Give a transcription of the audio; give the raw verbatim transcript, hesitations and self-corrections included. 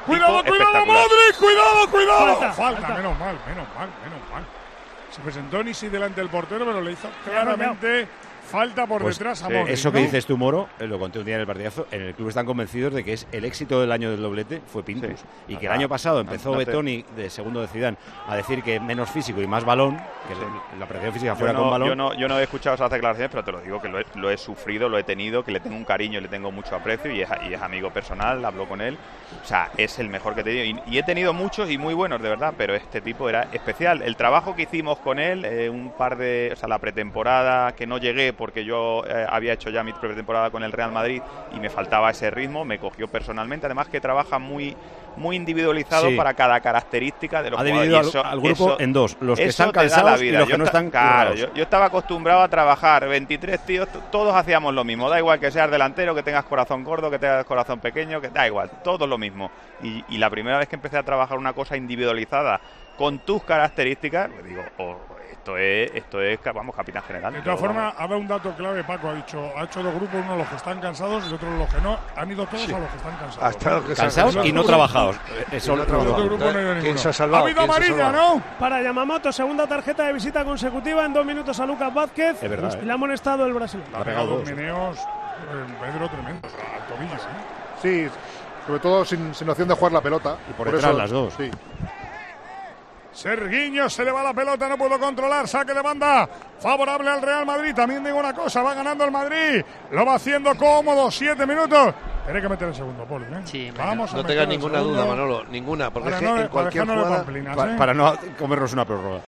Cuidado, cuidado, Modric, cuidado, cuidado. Falta, falta, falta. menos mal, menos mal, menos mal. Se presentó Nisi delante del portero, pero le hizo claramente falta por Pues, detrás a sí, Modric. Eso ¿no? que dices tú, Moro, eh, lo conté un día en el partidazo, en el club están convencidos de que es el éxito del año del doblete fue Pintus. Sí. Y que Nada, el año pasado empezó no te- Betoni, de segundo de Zidane, a decir que menos físico y más balón, que Sí. la presión física Yo fuera no, con balón. yo, no, yo no he escuchado esas declaraciones, pero te lo digo que lo he, lo he sufrido, lo he tenido, que le tengo un cariño y le tengo mucho aprecio y es, y es amigo personal, hablo con él. O sea, es el mejor que he tenido. Y, y he tenido muchos y muy buenos, de verdad, pero este tipo era especial. El trabajo que hicimos con él, eh, un par de... O sea, la pretemporada, que no llegué porque yo eh, había hecho ya mi pretemporada con el Real Madrid y me faltaba ese ritmo, me cogió personalmente. Además que trabaja muy... muy individualizado Sí. para cada característica de los Ha jugadores. dividido Y eso- al, al grupo eso- en dos, los que eso están te da la cansados y vida. los que Yo no esta- están claro, currados. yo, yo estaba acostumbrado a trabajar veintitrés tíos, t- todos hacíamos lo mismo, da igual que seas delantero, que tengas corazón gordo, que tengas corazón pequeño, que da igual, todos lo mismo. Y, y la primera vez que empecé a trabajar una cosa individualizada con tus características, pues digo, oh, esto es, esto es, vamos, capitán general. De todas Yo, formas, ha dado un dato clave, Paco. Ha dicho, ha hecho dos grupos, uno los que están cansados y otro los que no. Han ido todos Sí. a los que están cansados. Hasta los que se han Cansados cansado. y no trabajados. Eso Y no lo- trabajados. Otro grupo no ha ido ¿Quién ninguno. se ha salvado? Ha habido ¿Quién se ha amarilla, salvado? ¿no? Para Yamamoto, segunda tarjeta de visita consecutiva en dos minutos a Lucas Vázquez. Es verdad, Y ¿eh? le ha amonestado el brasileño. Ha ha pegado pegado dos dos. meneos, eh, Pedro, tremendos, al tobillo, ¿eh? Sí, sobre todo sin, sin opción de jugar la pelota. Y por detrás las dos. Sí. Serguiño, se le va la pelota, no puedo controlar, saque de banda, favorable al Real Madrid. También digo una cosa, va ganando el Madrid, lo va haciendo cómodo, siete minutos. Tiene que meter el segundo, Poli, ¿eh? Sí, Vamos a No meter tengas el ninguna segundo duda, Manolo, ninguna, porque para es que no- en cualquier para dejarnos de jugada... pamplinas, Pa- ¿eh? para no comernos una prórroga.